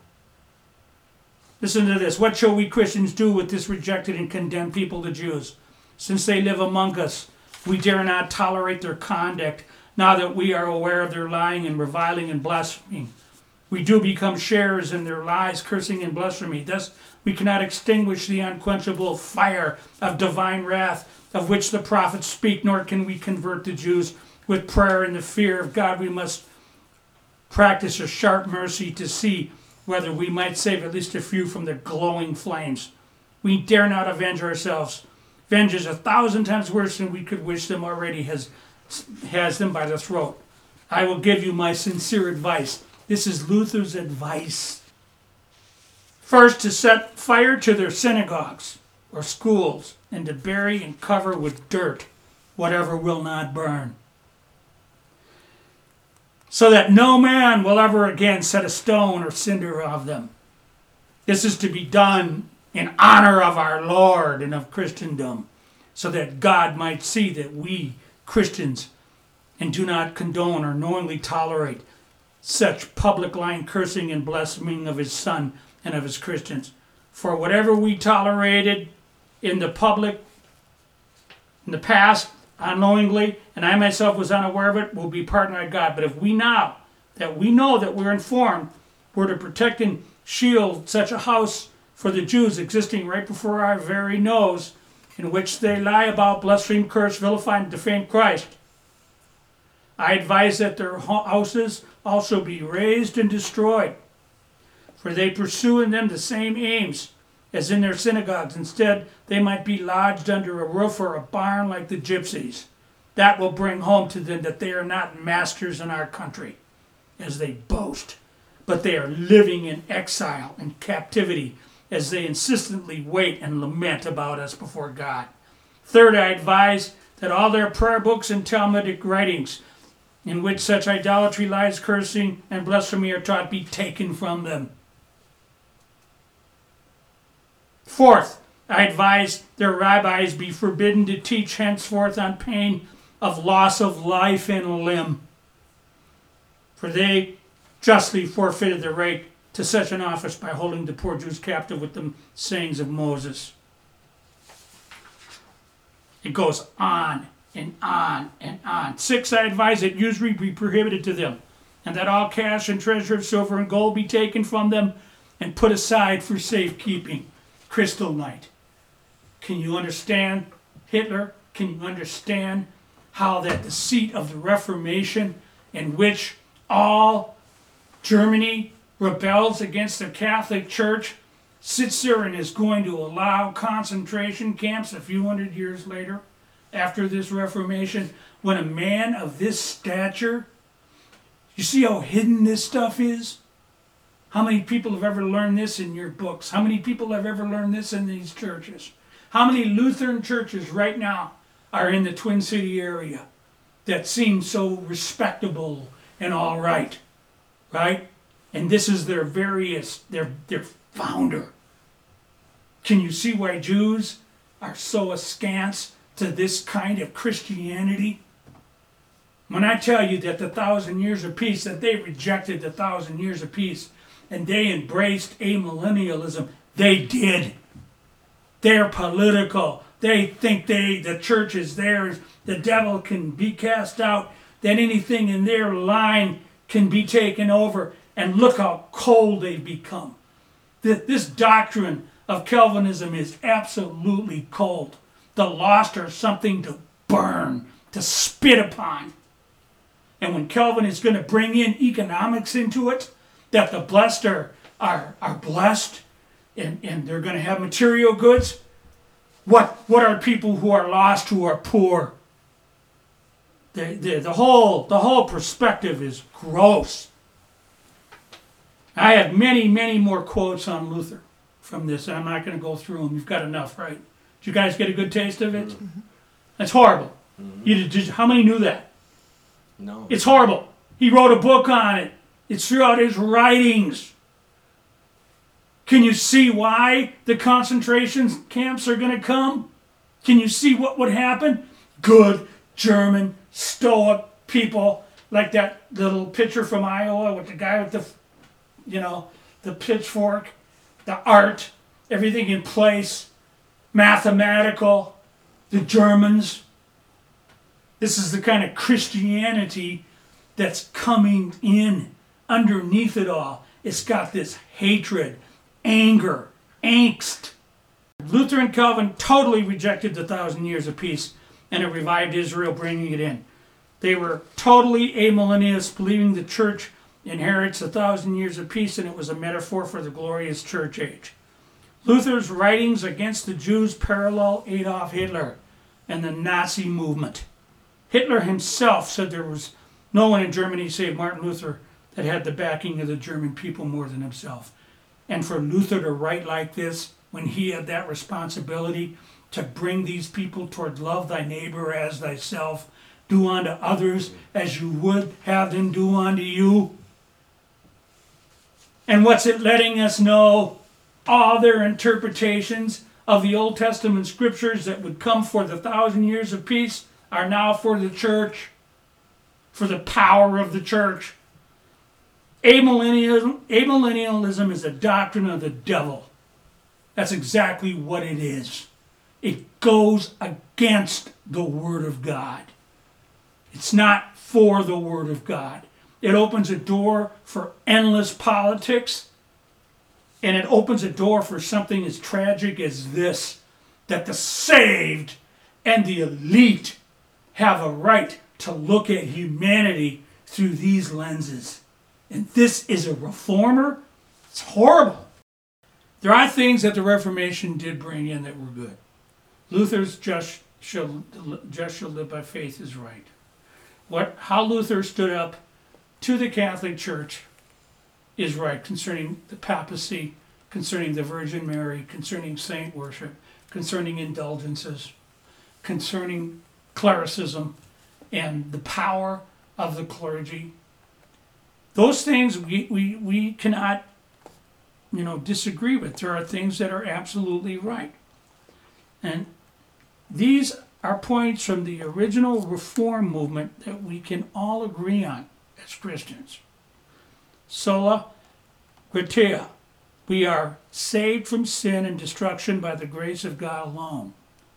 Listen to this. What shall we Christians do with this rejected and condemned people, the Jews? Since they live among us, we dare not tolerate their conduct, now that we are aware of their lying and reviling and blaspheming. We do become sharers in their lies, cursing, and blasphemy. Thus, we cannot extinguish the unquenchable fire of divine wrath of which the prophets speak, nor can we convert the Jews. With prayer and the fear of God, we must practice a sharp mercy to see whether we might save at least a few from the glowing flames. We dare not avenge ourselves. Vengeance 1,000 times worse than we could wish them already has them by the throat. I will give you my sincere advice. This is Luther's advice. First, to set fire to their synagogues or schools, and to bury and cover with dirt whatever will not burn, so that no man will ever again set a stone or cinder of them. This is to be done in honor of our Lord and of Christendom, so that God might see that we Christians and do not condone or knowingly tolerate such public lying, cursing, and blaspheming of his Son and of his Christians. For whatever we tolerated in the public, in the past, unknowingly, and I myself was unaware of it, will be pardoned by God. But if we now, that we know that we're informed, were to protect and shield such a house for the Jews existing right before our very nose, in which they lie about, blaspheme, curse, vilify, and defame Christ, I advise that their houses also be razed and destroyed, for they pursue in them the same aims as in their synagogues. Instead, they might be lodged under a roof or a barn like the gypsies. That will bring home to them that they are not masters in our country, as they boast, but they are living in exile and captivity, as they insistently wait and lament about us before God. Third, I advise that all their prayer books and Talmudic writings, in which such idolatry, lies, cursing, and blasphemy are taught, be taken from them. Fourth, I advise their rabbis be forbidden to teach henceforth on pain of loss of life and limb, for they justly forfeited their right to such an office by holding the poor Jews captive with the sayings of Moses. It goes on and on and on. 6, I advise that usury be prohibited to them, and that all cash and treasure of silver and gold be taken from them and put aside for safekeeping. Kristallnacht. Can you understand Hitler? Can you understand how that the seat of the Reformation, in which all Germany rebels against the Catholic Church, sits there and is going to allow concentration camps a few hundred years later, after this Reformation, when a man of this stature, you see how hidden this stuff is? How many people have ever learned this in your books? How many people have ever learned this in these churches? How many Lutheran churches right now are in the Twin City area that seem so respectable and all right? Right? And this is their founder. Can you see why Jews are so askance to this kind of Christianity? When I tell you that the 1,000 years of peace, that they rejected the 1,000 years of peace and they embraced amillennialism, they did. They're political. They think the church is theirs. The devil can be cast out. That anything in their line can be taken over. And look how cold they've become. This doctrine of Calvinism is absolutely cold. The lost are something to burn, to spit upon. And when Calvin is going to bring in economics into it, that the blessed are blessed and they're going to have material goods, what are people who are lost, who are poor? The whole perspective is gross. I have many, many more quotes on Luther from this. I'm not going to go through them. You've got enough, right? Did you guys get a good taste of it? Mm-hmm. That's horrible. Mm-hmm. How many knew that? No. It's horrible. He wrote a book on it. It's throughout his writings. Can you see why the concentration camps are going to come? Can you see what would happen? Good German Stoic people, like that little picture from Iowa with the guy with the pitchfork, the art, everything in place, mathematical, the Germans. This is the kind of Christianity that's coming in underneath it all. It's got this hatred, anger, angst. Luther and Calvin totally rejected the 1,000 years of peace, and it revived Israel, bringing it in. They were totally amillennialists, believing the church inherits 1,000 years of peace, and it was a metaphor for the glorious church age. Luther's writings against the Jews parallel Adolf Hitler and the Nazi movement. Hitler himself said there was no one in Germany save Martin Luther that had the backing of the German people more than himself. And for Luther to write like this, when he had that responsibility to bring these people toward love thy neighbor as thyself, do unto others as you would have them do unto you. And what's it letting us know? All their interpretations of the Old Testament scriptures that would come for the 1,000 years of peace are now for the church, for the power of the church. Amillennialism is a doctrine of the devil. That's exactly what it is. It goes against the Word of God. It's not for the Word of God. It opens a door for endless politics, and it opens a door for something as tragic as this, that the saved and the elite have a right to look at humanity through these lenses. And this is a reformer? It's horrible. There are things that the Reformation did bring in that were good. Luther's just shall live by faith is right. How Luther stood up to the Catholic Church is right concerning the papacy, concerning the Virgin Mary, concerning saint worship, concerning indulgences, concerning clericism and the power of the clergy. Those things we cannot, disagree with. There are things that are absolutely right. And these are points from the original Reform movement that we can all agree on as Christians. Sola gratia. We are saved from sin and destruction by the grace of God alone.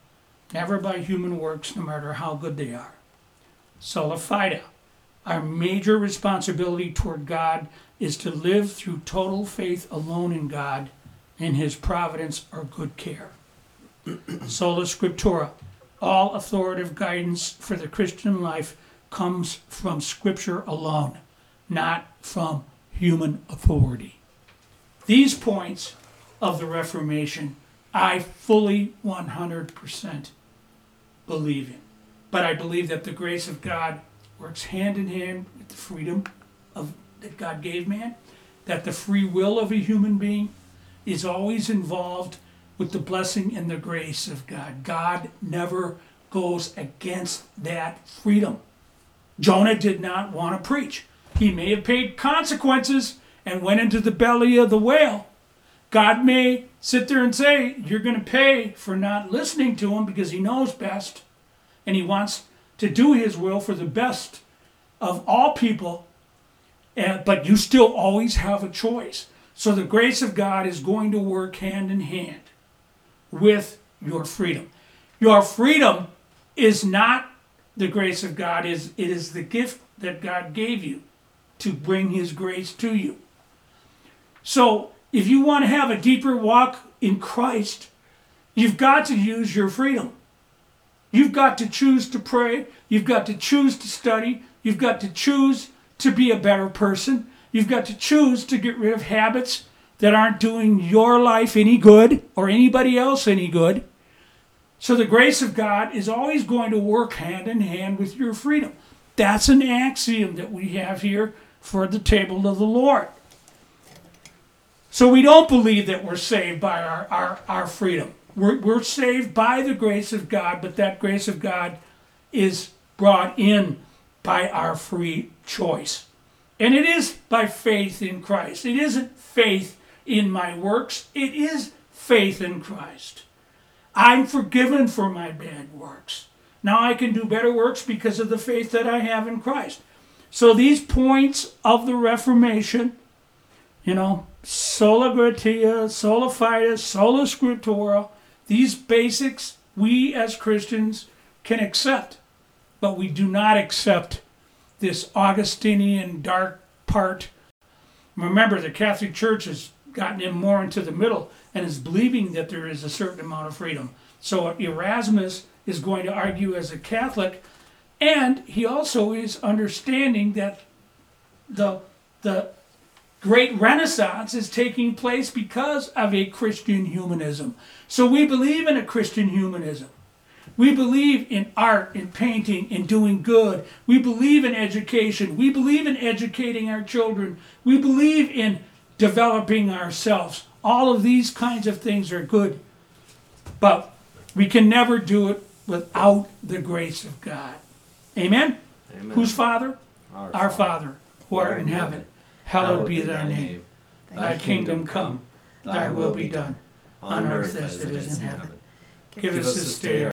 never by human works, no matter how good they are. Sola fide. Our major responsibility toward God is to live through total faith alone in God and His providence or good care. Sola scriptura. All authoritative guidance for the Christian life comes from Scripture alone, not from human authority. These points of the Reformation I fully 100% believe in. But I believe that the grace of God works hand in hand with the freedom that God gave man, that the free will of a human being is always involved with the blessing and the grace of God. God never goes against that freedom. Jonah did not want to preach. He may have paid consequences and went into the belly of the whale. God may sit there and say, you're going to pay for not listening to him because he knows best and he wants to do his will for the best of all people, but you still always have a choice. So the grace of God is going to work hand in hand with your freedom. Your freedom is not the grace of God, it is the gift that God gave you to bring His grace to you. So if you want to have a deeper walk in Christ, you've got to use your freedom. You've got to choose to pray. You've got to choose to study. You've got to choose to be a better person. You've got to choose to get rid of habits that aren't doing your life any good or anybody else any good. So the grace of God is always going to work hand in hand with your freedom. That's an axiom that we have here for the table of the Lord. So we don't believe that we're saved by our freedom. We're saved by the grace of God, but that grace of God is brought in by our free choice. And it is by faith in Christ. It isn't faith in my works. It is faith in Christ. I'm forgiven for my bad works. Now I can do better works because of the faith that I have in Christ. So these points of the Reformation, sola gratia, sola fide, sola scriptura, these basics we as Christians can accept, but we do not accept this Augustinian dark part. Remember, the Catholic Church has gotten in more into the middle and is believing that there is a certain amount of freedom. So Erasmus is going to argue as a Catholic, and he also is understanding that the Great Renaissance is taking place because of a Christian humanism. So we believe in a Christian humanism. We believe in art, in painting, in doing good. We believe in education. We believe in educating our children. We believe in developing ourselves. All of these kinds of things are good. But we can never do it without the grace of God. Amen? Amen. Whose Father? Our Father, who art in heaven. Hallowed be thy name. Thy kingdom come. Thy will be done, on earth as it is in heaven. Give us this day our